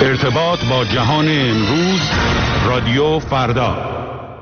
ارتباط با جهان امروز، رادیو فردا.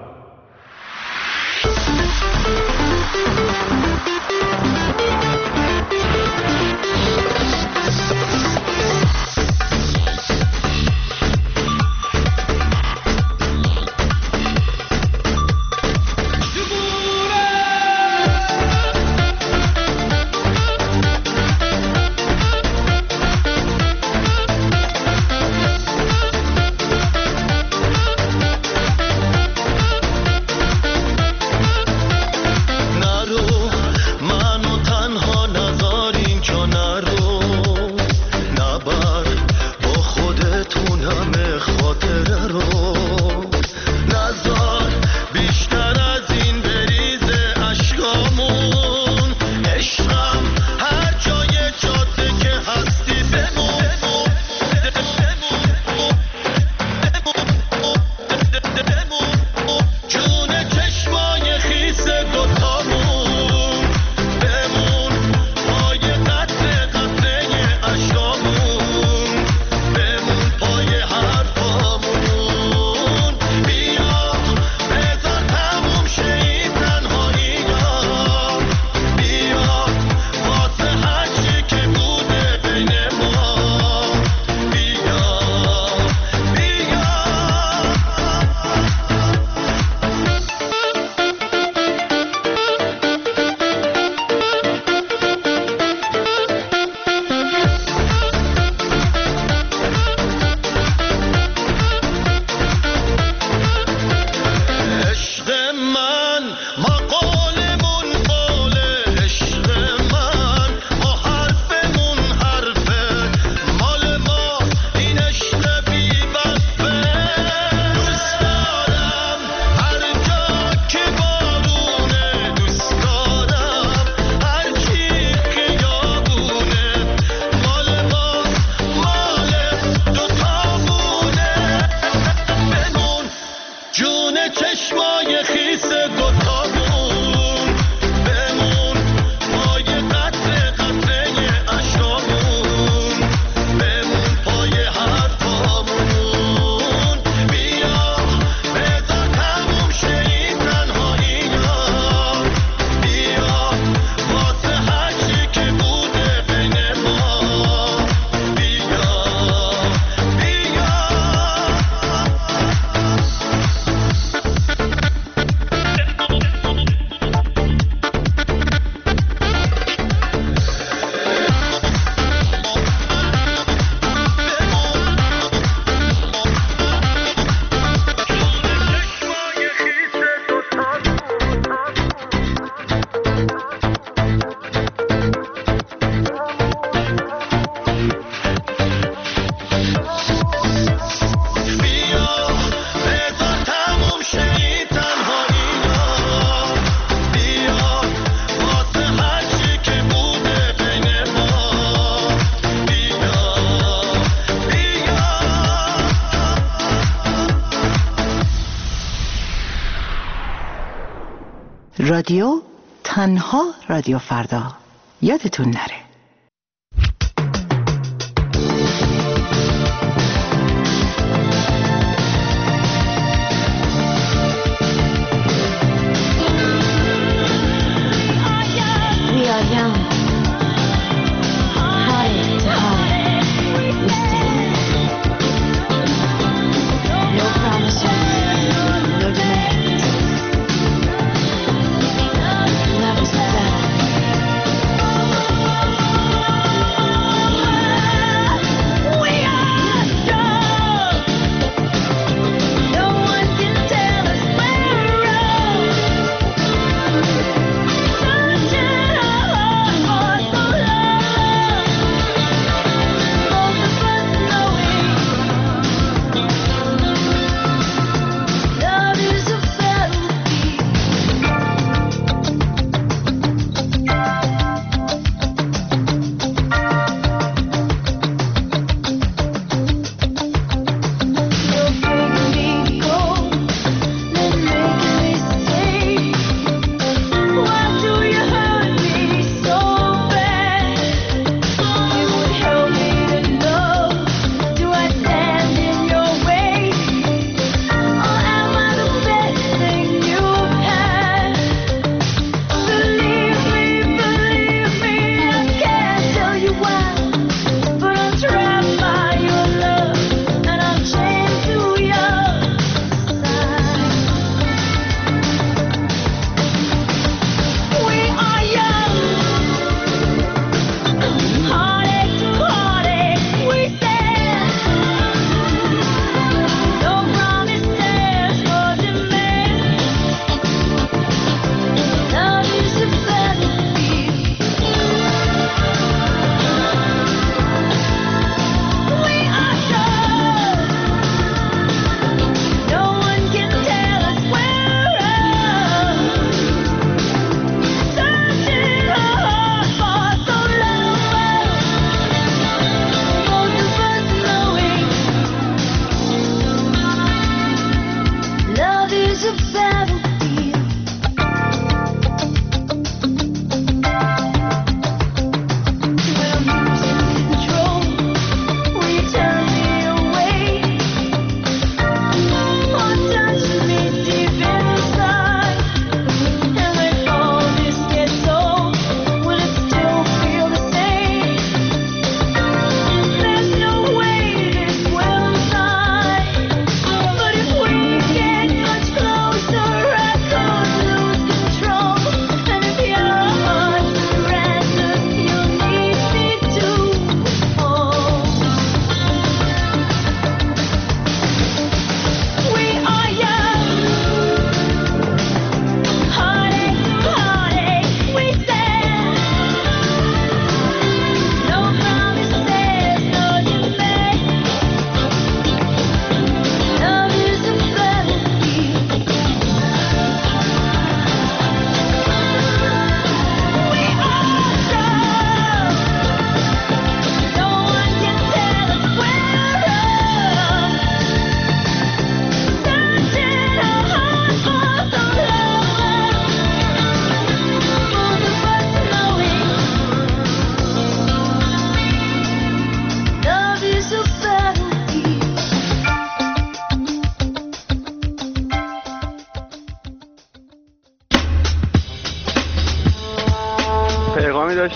رادیو تنها رادیو فردا، یادتون نره.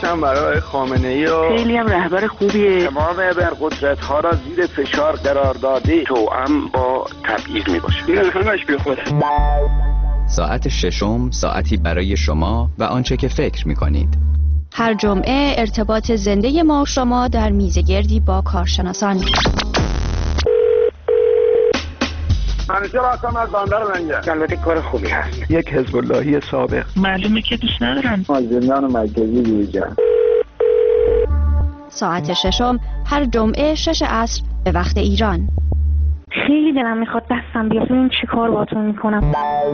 داشتم برای خامنه‌ای و خیلی هم رهبر خوبیه. تمام ابرقدرت‌ها را زیر فشار قرار داده توأم با تبعیض میباشه. این همش بیخوده. ساعت ششم ساعتی برای شما و آنچه که فکر می‌کنید. هر جمعه ارتباط زنده ما و شما در میزگردی با کارشناسان. منیژه راستم از بندر منگه. البته کار خوبی هست. یک حزب اللهی سابق. معلومه که دوست ندارن. از زندان مرکزی بیرون. ساعت ششم هر جمعه 6 عصر به وقت ایران. خیلی دلم میخواد دستم بیاد ببین چی کار باهاتون میکنم.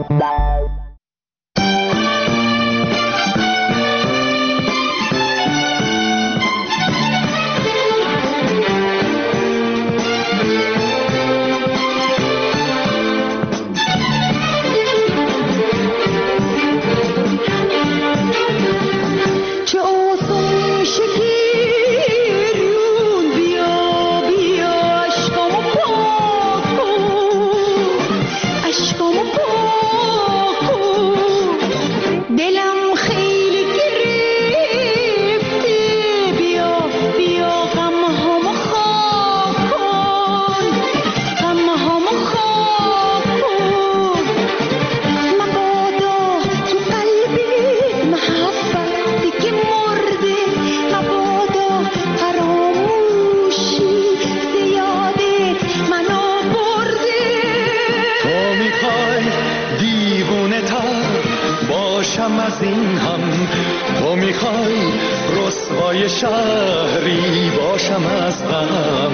از این هم تو میخوای رسوای شهری باشم از غم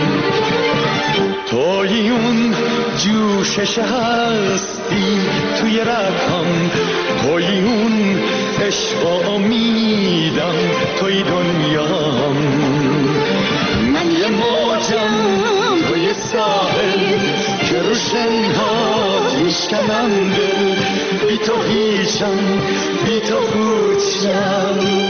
توی اون جوشش هستی توی رگم توی اون عشق و امیدم توی دنیام من یه موجم توی ساحل که رو شنهات میشکنم دل بی تو هیچم بی تو پوچم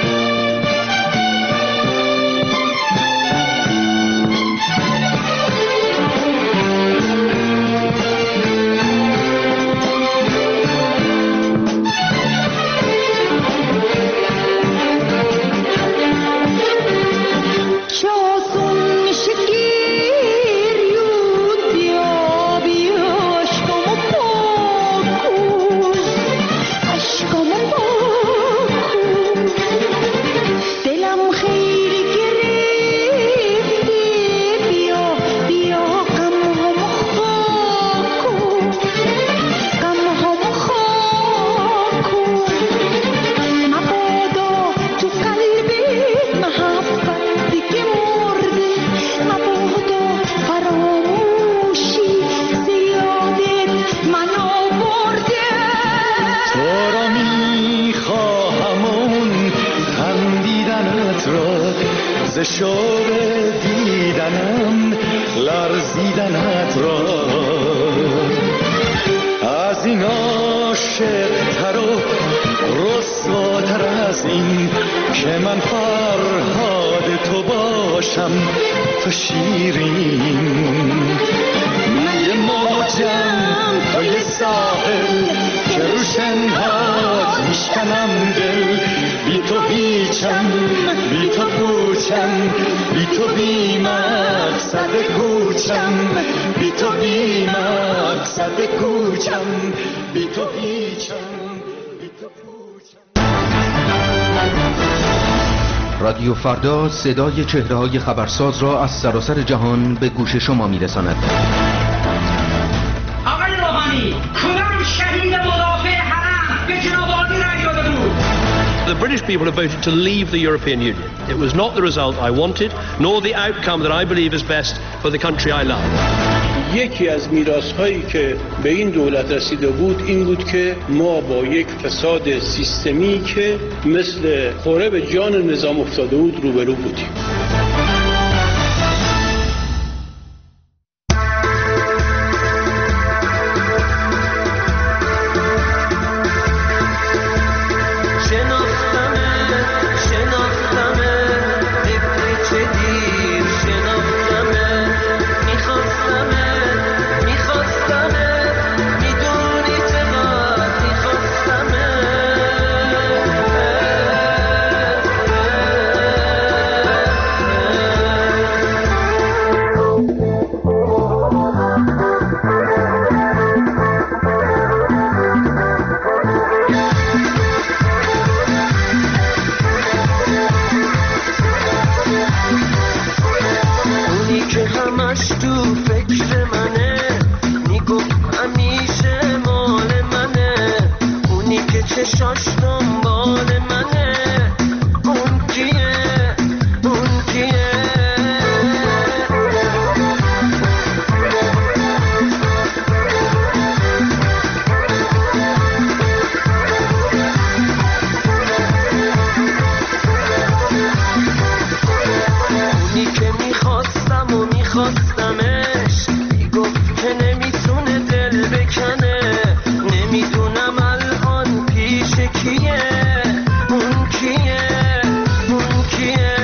شوق دیدنم لرزیدنت را از این عاشق‌تر و رسواتر از این که من فرهاد تو باشم تو شیرین من یه موجم تو یه ساحل که رو شنهات میشکنم دل بی تو هیچم بی تو پوچم بی تو بی مقصد کوچم بی تو بی مقصد کوچم بی تو هیچم بی تو پوچم. رادیو فردا صدای چهره‌های خبرساز را از سراسر جهان به گوش شما می‌رساند. آقای روحانی کدام شهید مدافع حرم به جناب عالی رأی داده بود؟ The British people have voted to leave the European Union. It was not the result I wanted, nor the outcome that I believe is best for the country I love. یکی از میراث‌هایی که به این دولت رسیده بود این بود که ما با یک فساد سیستمی که مثل خوره به جان نظام افتاده بود روبرو بودیم. اونی که همش تو فکر منه، میگفت همیشه مال منه، اونی که چشاش دنبال منه، اون کیه؟ اون کیه؟ اونی که میخواستم و میخواستمش، میگفت که نمیتونه دل بکنه، نمیدونم الان پیش کیه، اون کیه؟ اون کیه؟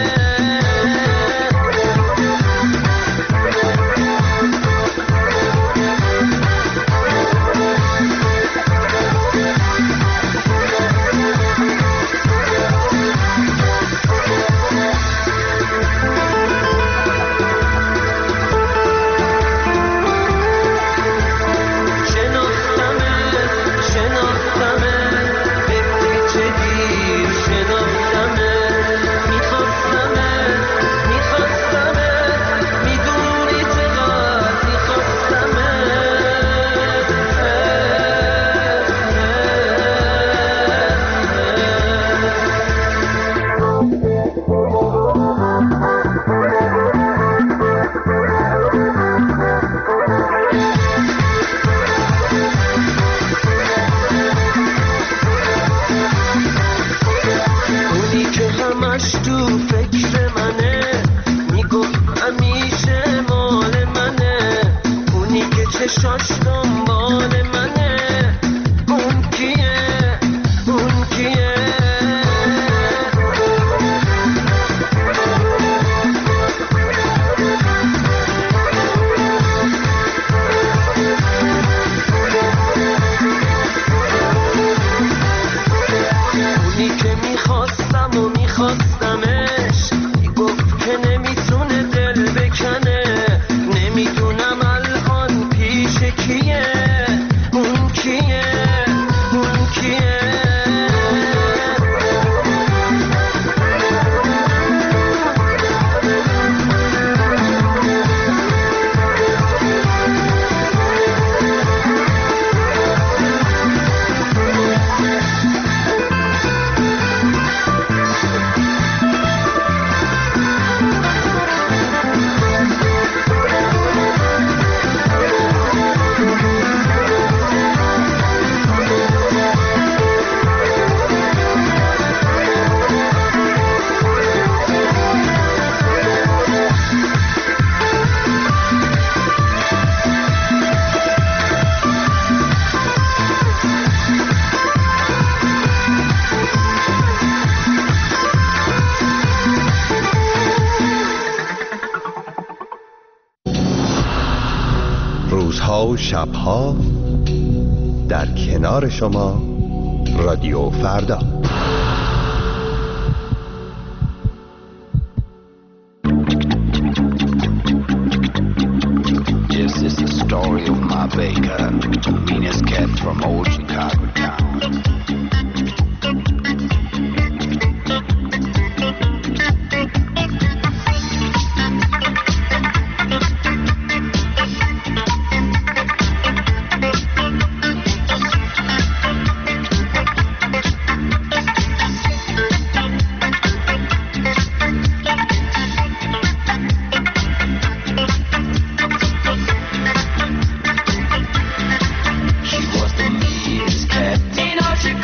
و شبها در کنار شما رادیو فردا. Yes, it's the story of my baker, the meanest cat from old Chicago town. She was the meanest cat in all Chicago.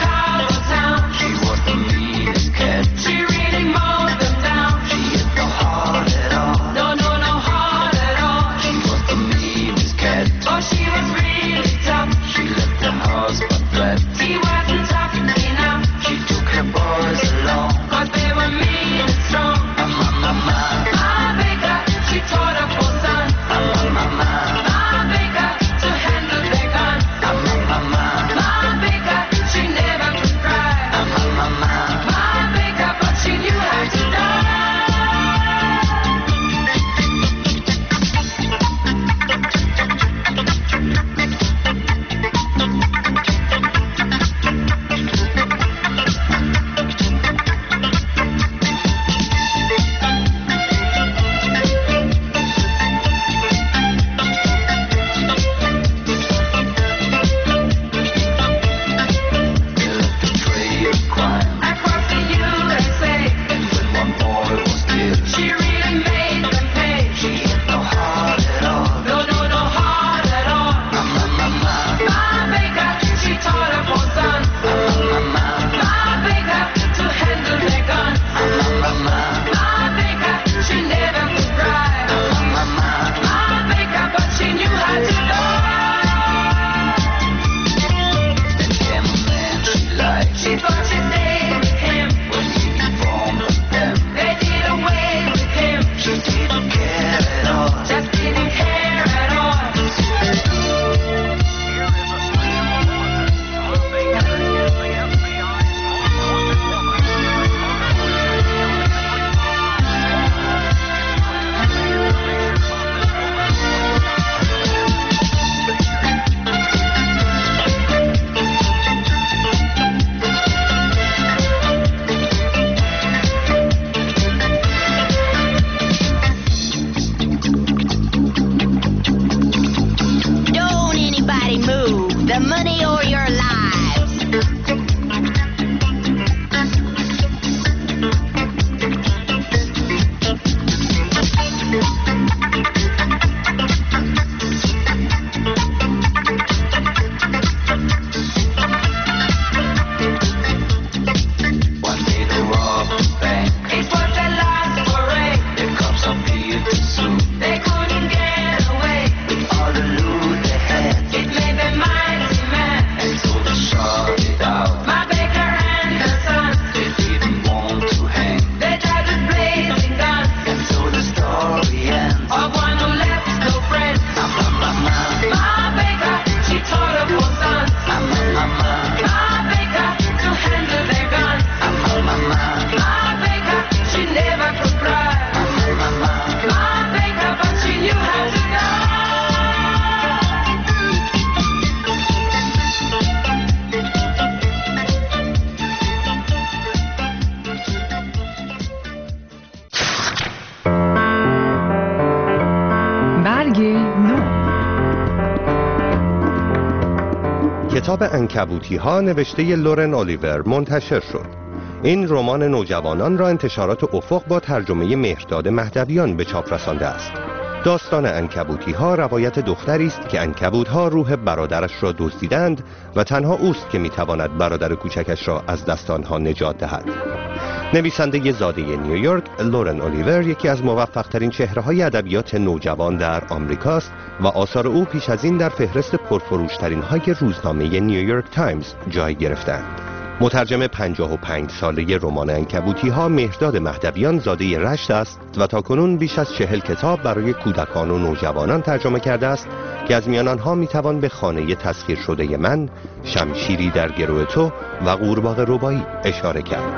کتاب عنکبوتی ها نوشته لورن الیور منتشر شد. این رمان نوجوانان را انتشارات افق با ترجمه مهرداد مهدویان به چاپ رسانده است. داستان عنکبوتی ها روایت دختری است که عنکبوت‌ها روح برادرش را دزدیدند و تنها اوست که میتواند برادر کوچکش را از دست آنها نجات دهد. نویسنده زاده نیویورک لورن الیور یکی از موفق‌ترین چهره‌های ادبیات نوجوان در آمریکاست و آثار او پیش از این در فهرست پرفروش‌ترین‌های روزنامه نیویورک تایمز جای گرفتند. مترجم 55 ساله رمان عنکبوتی ها مهرداد مهدویان زاده رشت است و تاکنون بیش از 40 کتاب برای کودکان و نوجوانان ترجمه کرده است که از میان آنها میتوان به خانه تسخیر شده من، شمشیری در گرو تو و قورباغه ربایی اشاره کرد.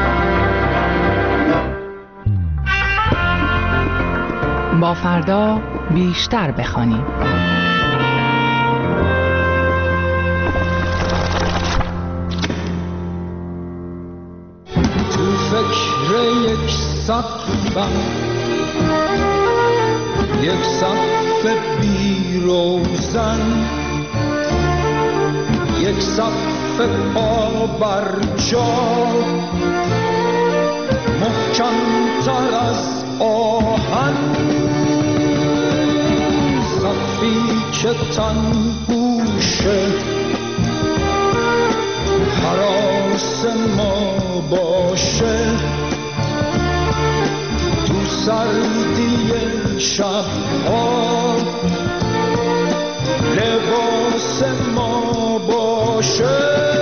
با فردا بیشتر بخوانیم. یک سقفم، یک سقف بی روزن، یک سقف پا بر جا، محکم تر از آهن، سقفی که تن گوشه حراس ما باشه، سردی شب‌ها لباس ما باشه.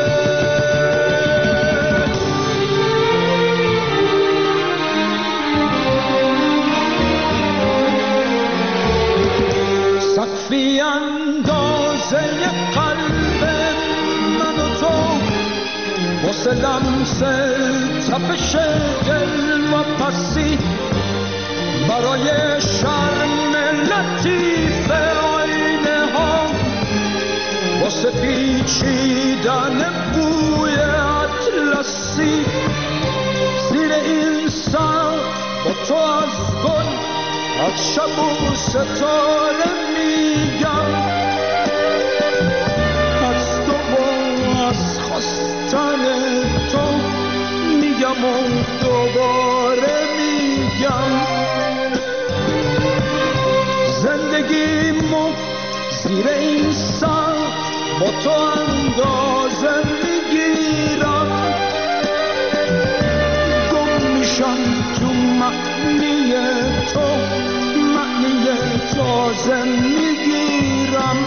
سقفی اندازه قلب من و تو، واسه لمس تپش دل و پسی، برای شرم لطیف آینه ها، واسه پیچیدن بوی اطلسی، زیر این سقف با تو از گل، از شب و ستاره میگم، از تو و از خواستن تو میگم و دوباره میگم، زندگیمو زیر این سقف با تو اندازه میگیرم، گم میشم تو معنی تو، معنی تازه میگیرم.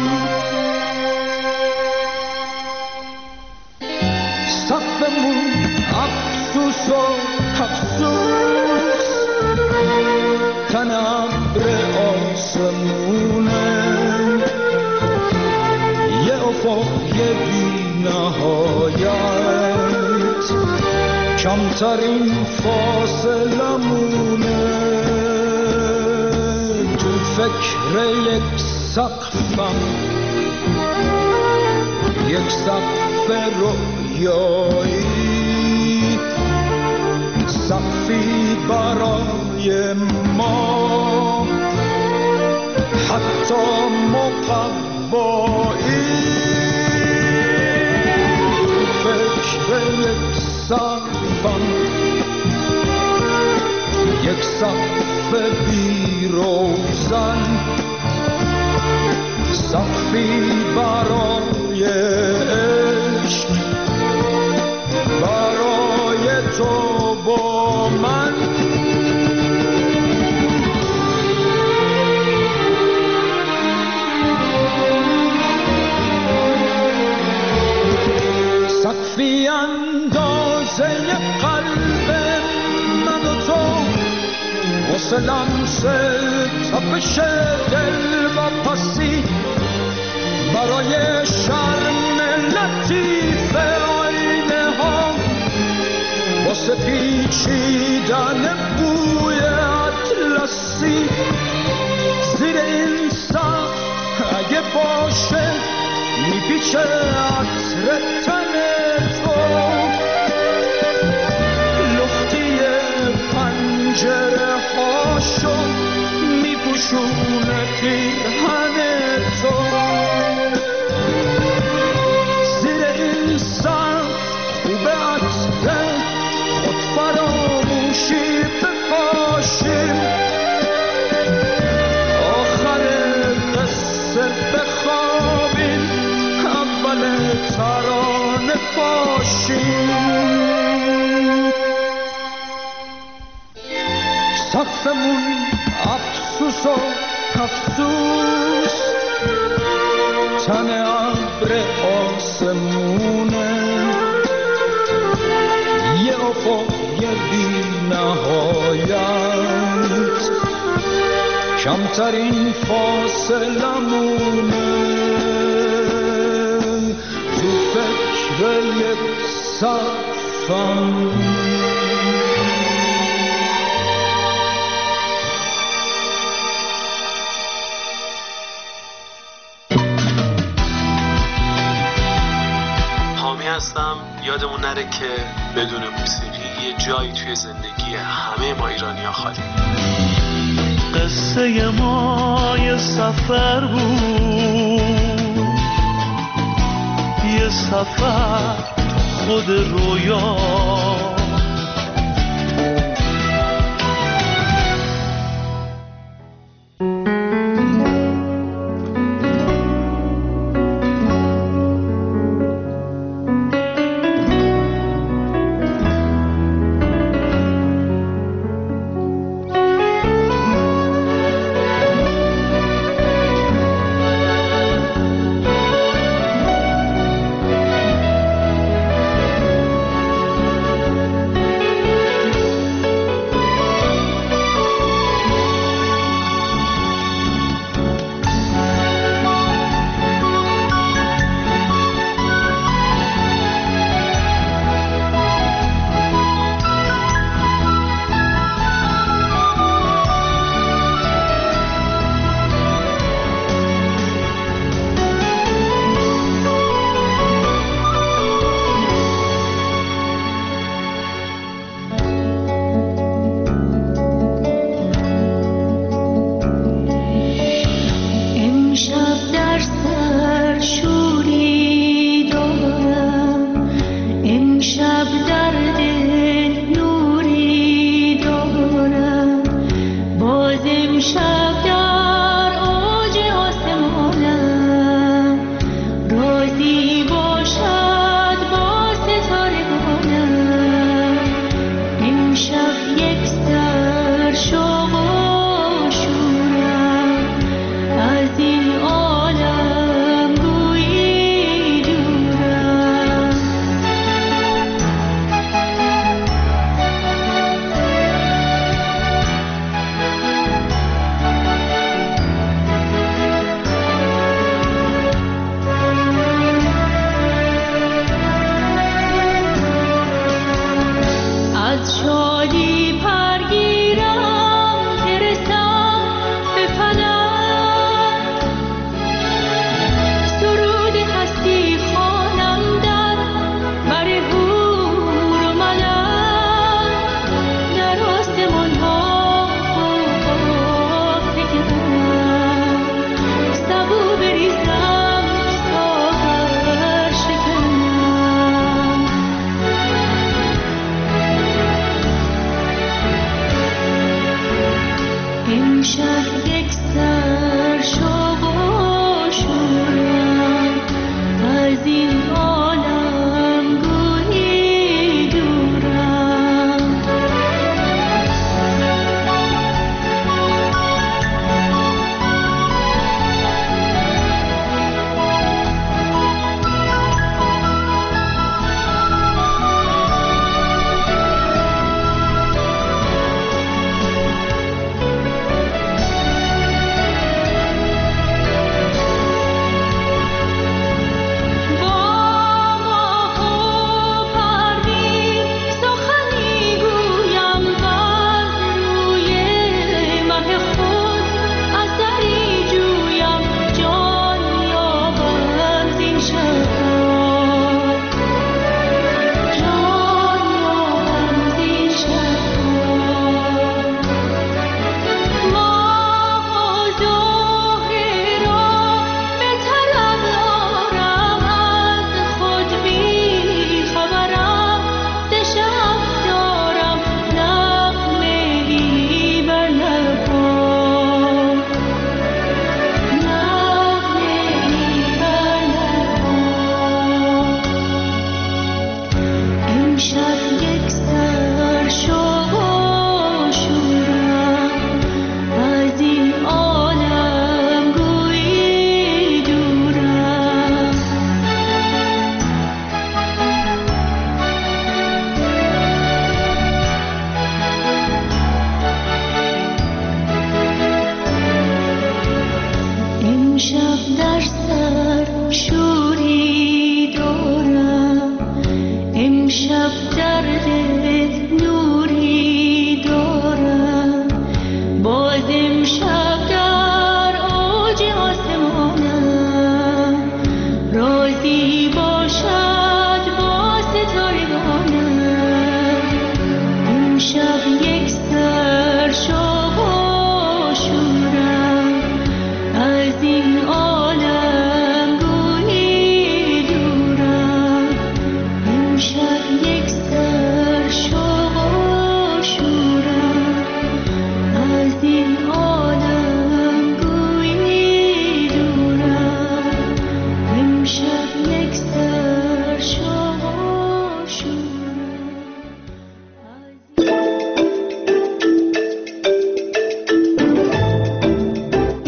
سقفمون افسوس و افسوس، تن ابر آسمونه، یه افق یه بی نهایت، کمترین فاصله مونه، تو فکر یک سقفم، یک سقف رویایی، سقفی برای ما، حتی مقوایی، فکر یک سقفم، یک سقف بی روزن، سقفی برای عشق، برای تو با من. سقفی اندازه قلب من و تو، واسه لمس تپش دل و پسی، برای شرم لطیف آینه ها، واسه پیچیدن بوی اطلسی، زیر این سقف اگه باشه میپیچه عطر تن تو، لختی پنجره هاشو میپوشونه پیرهن تو، افسوس تن ابر آسمونه یه افق یه بی نهایت کمترین فاصلمونه تو فکر یک صفم هستم. یادمون نره که بدون موسیقی یه جایی توی زندگی همه ما ایرانی‌ها خالی. قصه ما یه سفر بود، یه سفر خود رویا،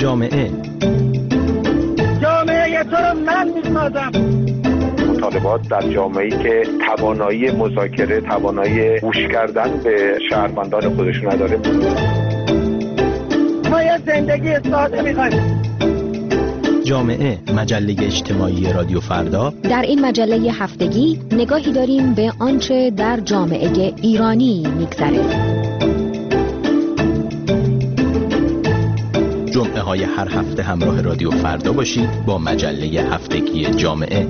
جامعه تو رو من میسازم. مطالبات در جامعه‌ای که توانایی مذاکره، توانایی گوش کردن به شهروندان خودش نداره. ما یه زندگی ساده می‌خوایم. جامعه، مجله اجتماعی رادیو فردا. در این مجله هفتگی نگاهی داریم به آنچه در جامعه ایرانی می‌گذره. جمعه های هر هفته همراه رادیو فردا باشید با مجله هفتگی جامعه.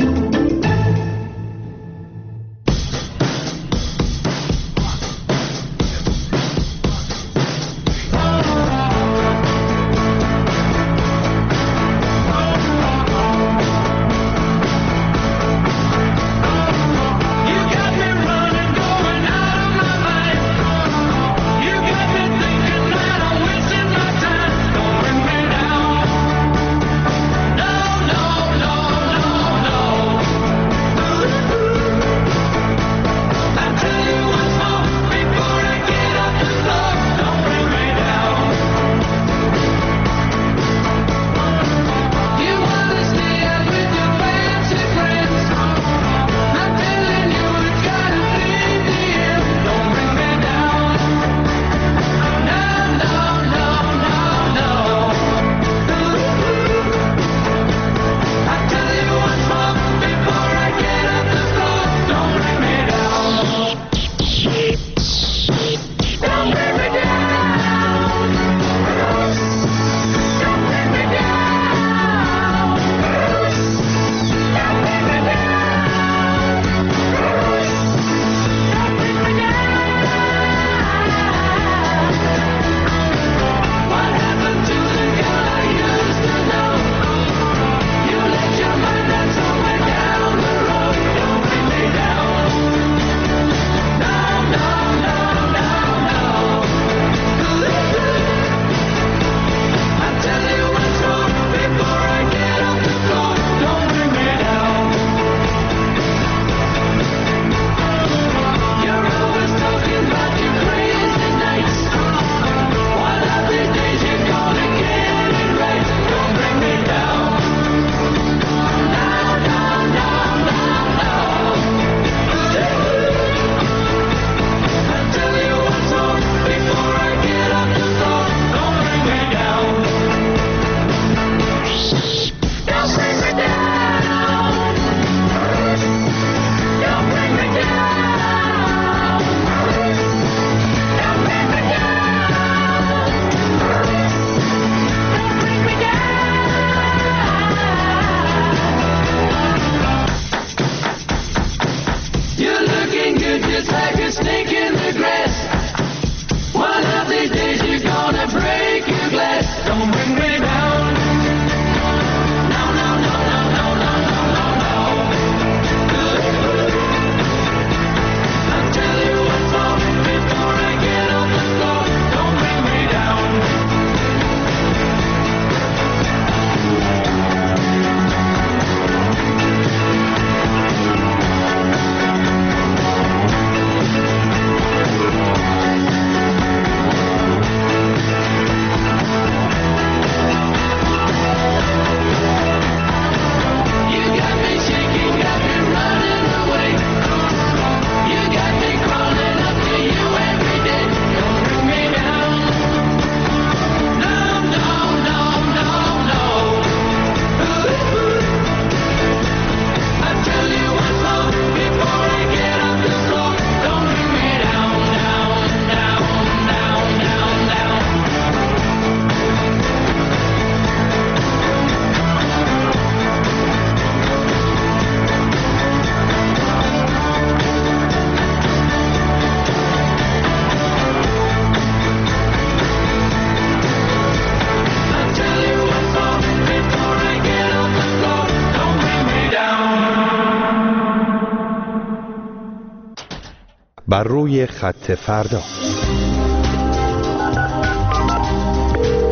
بر روی خط فردا.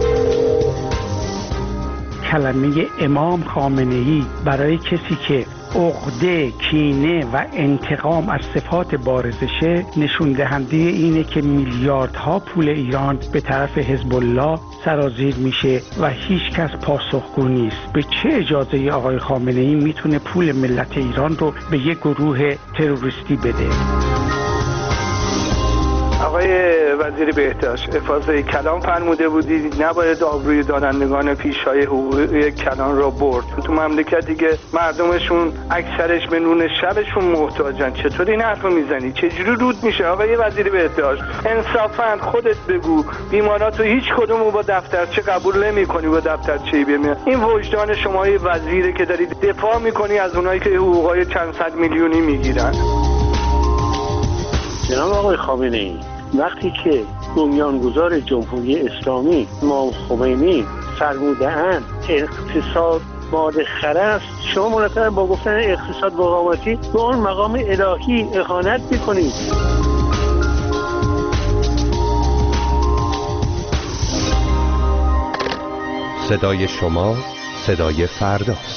کلمه امام خامنه‌ای برای کسی که عقده، کینه و انتقام از صفات بارزشه، نشون دهنده اینه که میلیاردها پول ایران به طرف حزب الله سرازیر میشه و هیچ کس پاسخگو نیست. به چه اجازه آقای خامنه‌ای میتونه پول ملت ایران رو به یک گروه تروریستی بده؟ آقای وزیر بهداشت، افاضه کلام فرموده بودید نباید آبروی دانندگان پیشهای حقوقی کلام را برد. تو مملکتی که مردمشون اکثرش به نون شبشون محتاجن، چطور این حرفو میزنی؟ چجوری رود میشه آقای وزیر بهداشت؟ انصافاً خودت بگو بیماراتو هیچ کدومو با دفترچه قبول نمی‌کنی، با دفترچه‌ای بمیرن. این وجدان شما وزیره که دارید دفاع می‌کنی از اونایی که حقوقای چند صد میلیونی میگیرن. جناب آقای خامنه‌ای، وقتی که بنیانگذار جمهوری اسلامی امام خمینی فرموده‌اند اقتصاد مادخره است، شما مرتبا با گفتن اقتصاد وقامتی به اون مقام الهی اهانت می‌کنید. صدای شما صدای فرداست.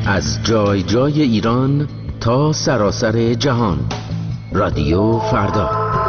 از جای جای ایران تا سراسر جهان. رادیو فردا.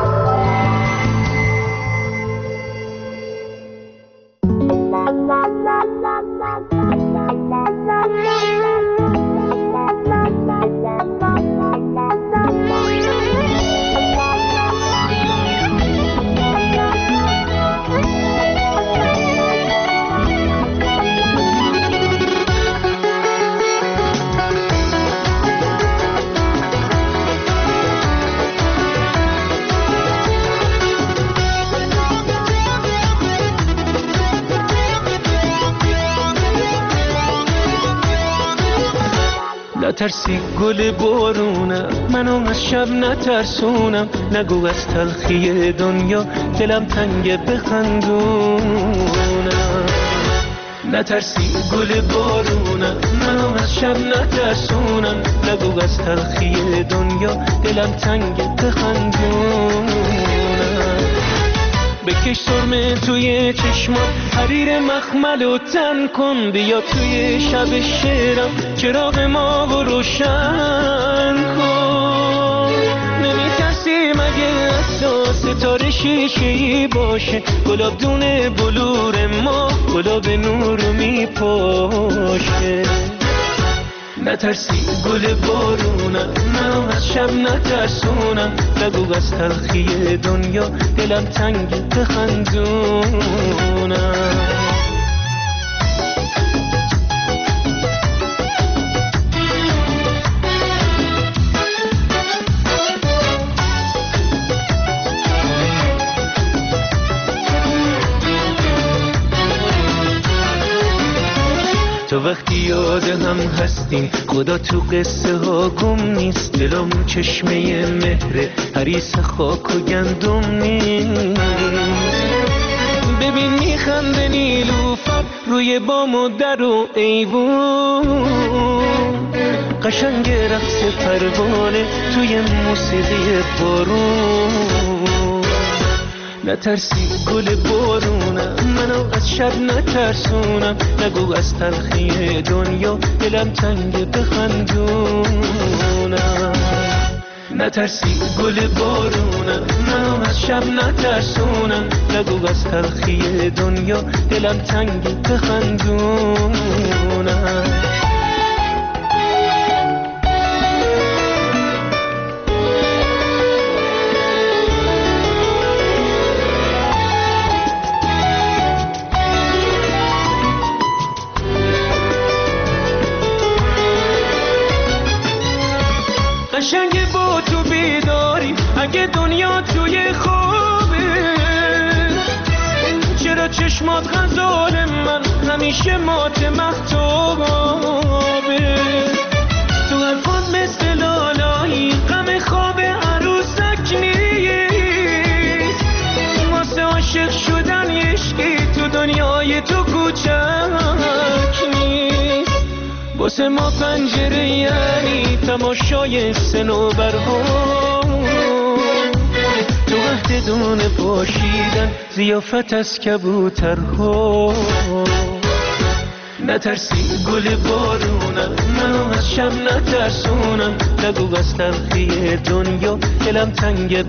نترسی گل بارونم، منو از شب نترسونم، نگو از تلخی دنیا دلم تنگه بخندونم. نترسی گل بارونم، منو از شب نترسونم، نگو از تلخی دنیا دلم تنگه بخندونم. بکش سرمه توی چشمات، حریر مخمل و تن کن، بیا توی شب شعرم چراغ ما و روشن کن. نمیترسی مگه از ستاره شیشه‌ای باشه، گلاب دونه بلور ما گلاب نور میپاشه. نترسی گل بارونم، من از شب نترسونم، نگو از تلخی دنیا دلم تنگ بخندونم. تو وقتی یاد هم هستیم، خدا تو قصه ها گم نیست، دلم چشمه مهره، حریص خاک و گندم نیست. ببین میخنده نیلوفر روی بام و در و ایوون، قشنگ رقص پروانه توی موسیقی بارون. نترسی گل بارونم، منو از شب نترسونم، نگو از تلخی دنیا دلم تنگ بخندونم. نترسی گل بارونم، منو از شب نترسونم، نگو از تلخی دنیا دلم تنگ بخندونم. قشنگ با تو بیداری اگه دنیا توی خوابه، چرا چشمات غزال من همیشه مات مختابه. تو حرفات مثل لالایی غم خواب عروسک نیست، واسه عاشق شدن عشقی تو دنیای تو کوچک نیست. واسه ما پنجره یعنی تماشای صنوبرها، تو وقت دونه پاشیدن ضیافت از کبوترها. نترسی گل بارونم، منو از شب نترسونم، نگو از تلخی دنیا دلم تنگ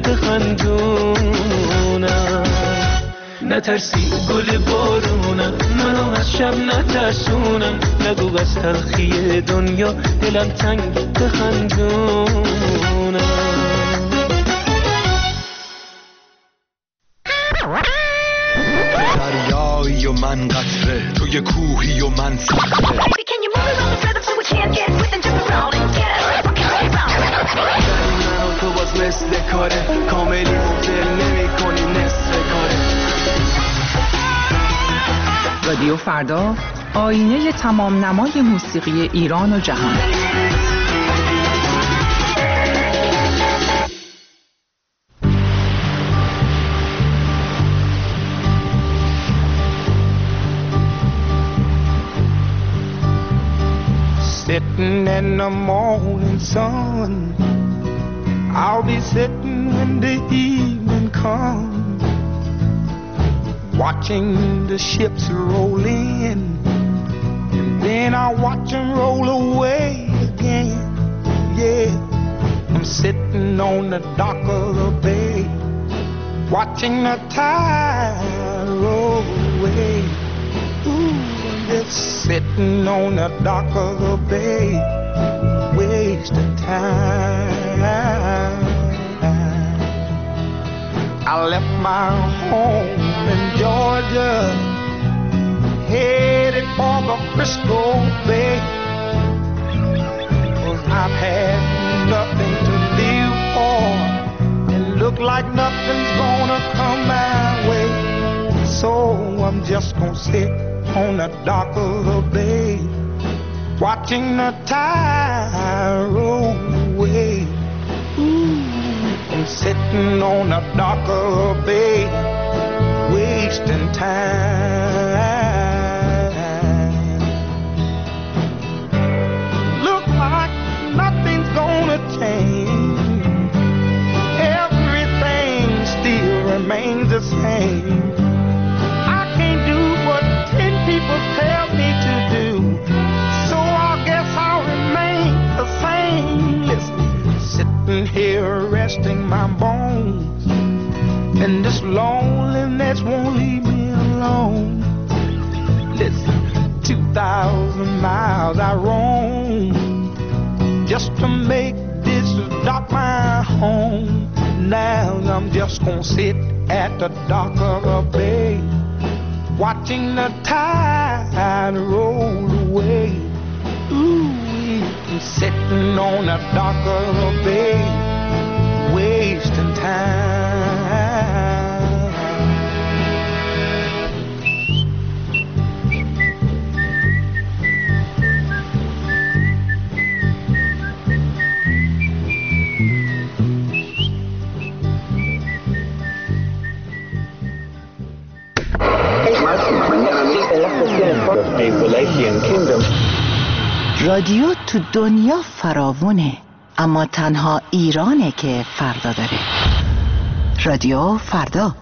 بخندونم. نترسی گل بارونم، منو از شب نترسونم، نگو از تلخی دنیا دلم تنگ بخندونم. دریایی و من قطره، توی کوهی و من صخره. منو تو باز مثل کاره، کاملی مبدل نمی کنی نصف کاره. رادیو فردا، آینه تمام نمای موسیقی ایران و جهان. Sitting in the morning sun, I'll be sitting when the evening comes, watching the ships roll in, and then I'll watch them roll away on the dock of the bay, watching the tide roll away. Ooh, just sitting on the dock of the bay, wasting time. I left my home in Georgia, headed for the Frisco Bay, 'cause I've had nothing to live for, and look like nothing's gonna come my way. So I'm just gonna sit on the dock of the bay, watching the tide roll away. Ooh, I'm sitting on the dock of the bay, wasting time. Look like nothing's gonna change, everything still remains the same. I can't do what 10 people tell me to do, so I guess I'll remain the same. Listen, sitting here resting my bones, and this loneliness won't leave me alone. Listen, 2,000 miles I roam just to make this dock my home. Now I'm just gonna sit at the dock of the bay, watching the tide roll away. Ooh, I'm sitting on the dock of the bay, wasting time. رادیو تو دنیا فراوونه، اما تنها ایرانه که فردا داره. رادیو فردا.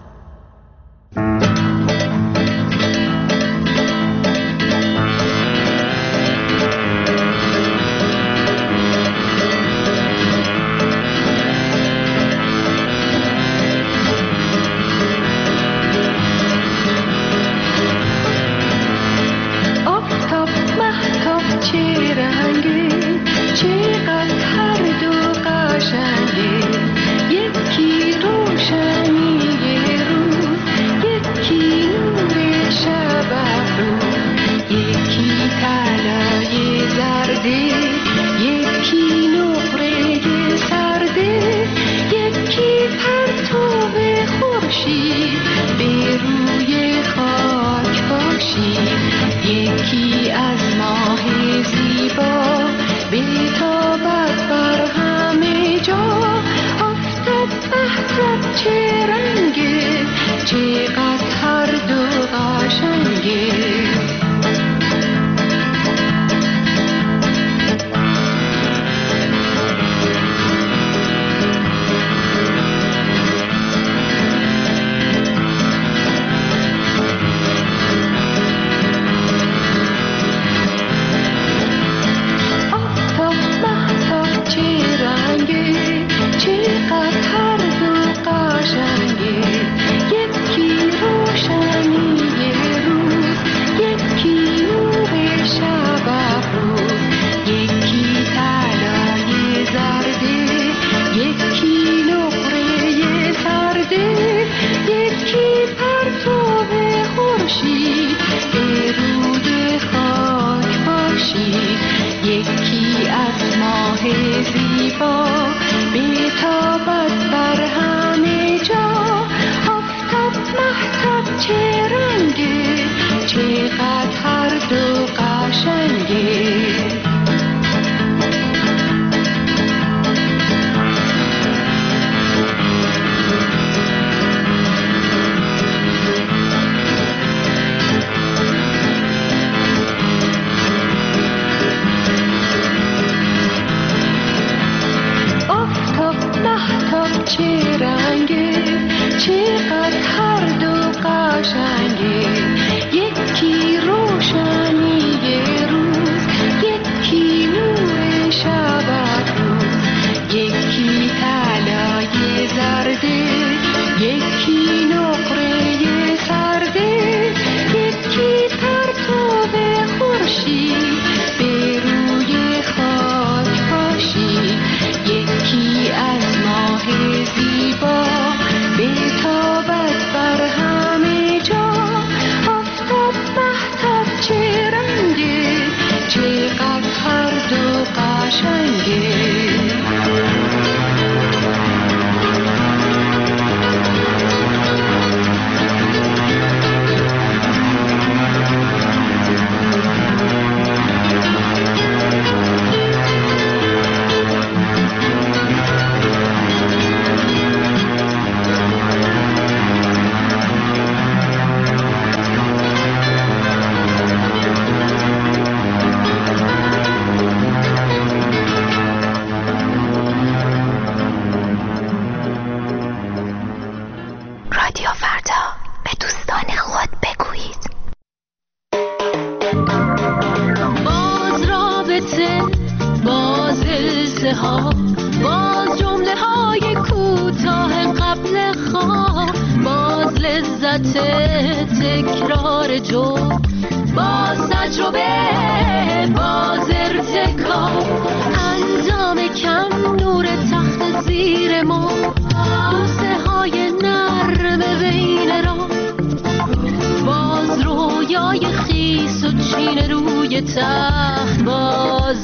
باز التهاب، باز جمله های کوتاه قبل خواب، باز لذت تکرار جرم، باز تجربه، باز ارتکاب، انجام کم، نور تخت زیر ما، بوسه های نرم بین را، باز رویای خیس و چین روی تخت، باز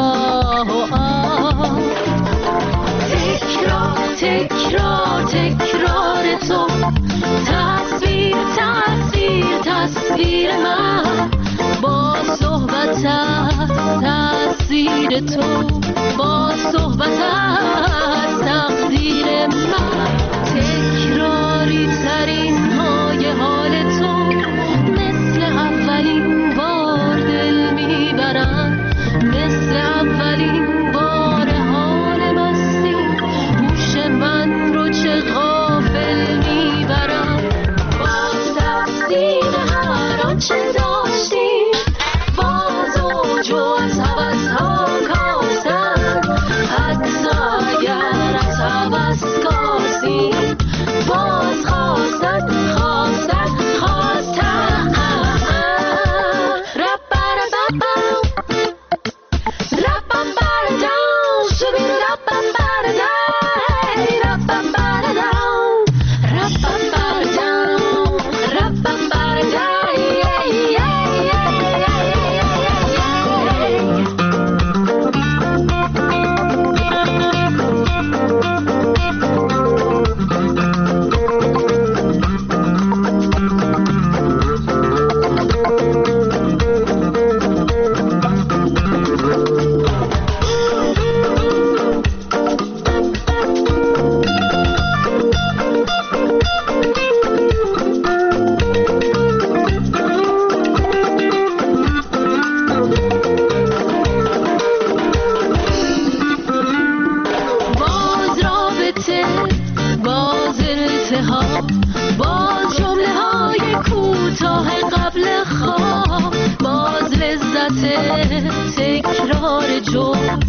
تکرار تکرار تکرار تو، تصویر تصویر تصویر من، با صحبت از تصویر تو، با صحبت از تقدیر من، تکراری ترین های حال تو، مثل اولین بار دل میبرن، مثل اولین بار حال مستی، هوش من رو چه غافل میبرن، باز تفسیر هر آنچه داشتیم، باز اوج و از هوس‌ها کاستن، حتی اگر از هوس کاستیم، باز خواستن خواستن خواستن، باز جمله های کوتاه قبل خواب، باز لذت تکرار جرم،